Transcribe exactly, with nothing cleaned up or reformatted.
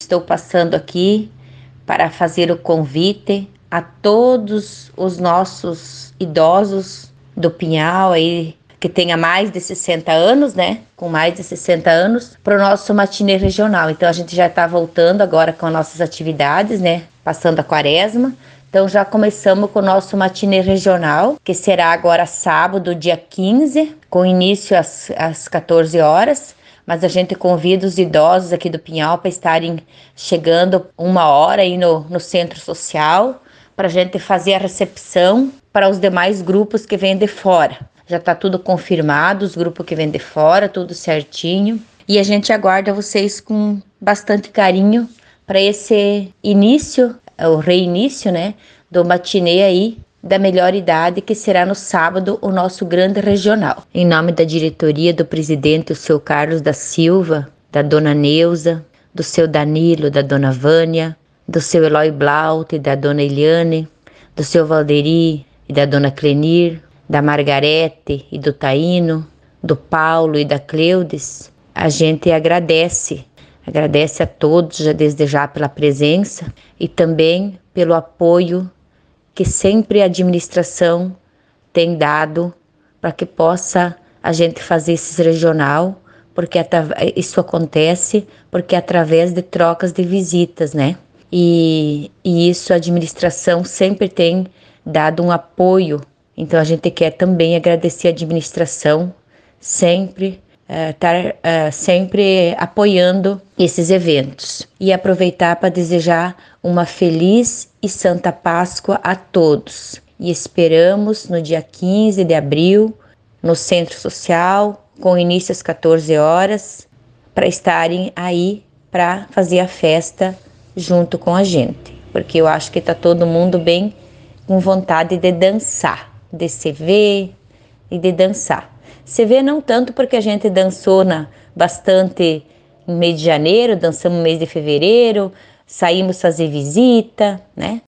estou passando aqui para fazer o convite a todos os nossos idosos do Pinhal aí, que tenha mais de sessenta anos, né? Com mais de sessenta anos, para o nosso matinê regional. Então a gente já está voltando agora com as nossas atividades, né? Passando a quaresma. Então já começamos com o nosso matinê regional, que será agora sábado, dia quinze, com início às, às quatorze horas. Mas a gente convida os idosos aqui do Pinhal para estarem chegando uma hora aí no, no centro social, para a gente fazer a recepção para os demais grupos que vêm de fora. Já está tudo confirmado, os grupos que vêm de fora, tudo certinho. E a gente aguarda vocês com bastante carinho para esse início, o reinício, né, do matinê aí da melhor idade, que será no sábado o nosso grande regional. Em nome da diretoria, do presidente, o seu Carlos da Silva, da dona Neuza, do seu Danilo, da dona Vânia, do seu Eloy Blaut e da dona Eliane, do seu Valderi e da dona Clenir, da Margarete e do Taíno, do Paulo e da Cleudes, a gente agradece, agradece a todos já desde já pela presença e também pelo apoio que sempre a administração tem dado para que possa a gente fazer esse regional, porque isso acontece porque através de trocas de visitas, né? E, e isso a administração sempre tem dado um apoio. Então a gente quer também agradecer a administração, sempre estar uh, uh, sempre apoiando esses eventos. E aproveitar para desejar uma feliz e santa Páscoa a todos. E esperamos no dia quinze de abril, no Centro Social, com início às quatorze horas, para estarem aí para fazer a festa junto com a gente. Porque eu acho que está todo mundo bem com vontade de dançar, de se ver e de dançar. Se vê não tanto porque a gente dançou na, bastante em mês de janeiro, dançamos no mês de fevereiro, saímos fazer visita, né?